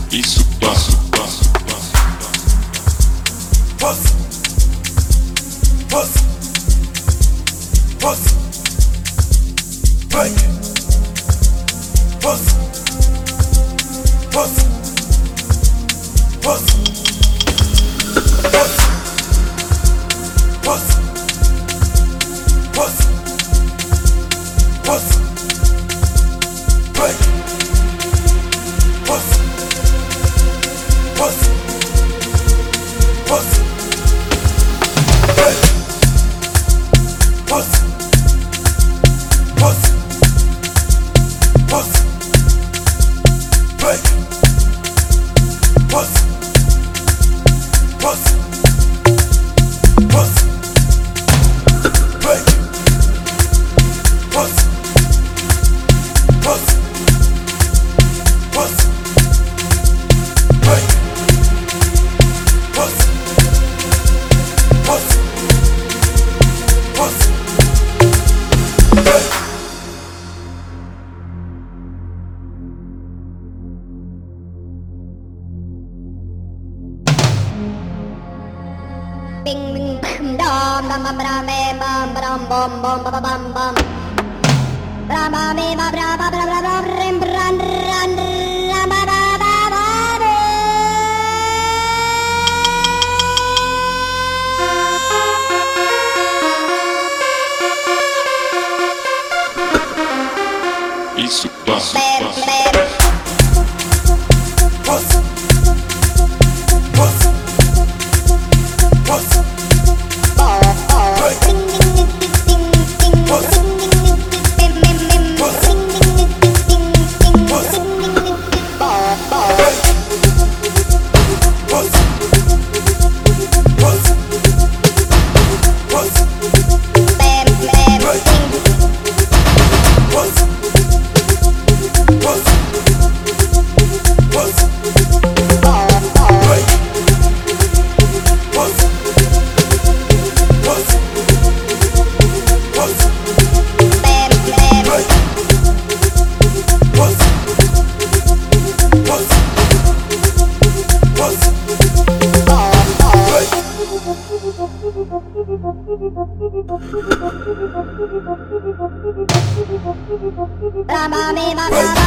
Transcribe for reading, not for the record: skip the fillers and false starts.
Isso passa, passa, passa, passa, passa, passa, vai, passa, passa, passa, passa, passa, passa, passa, vai, passa. Passa, passa, hey, passa, passa, passa, hey, passa, passa, passa, hey, passa, passa, passa, hey. Passa, passa, passa, hey. Bing bing bam dam dam bam bam bam bam bam bam bam bam bam bam bam bam bam bam bam bam bam bam Isso passa, passa, passa, passa, passa, hey, passa, bam bam bam bam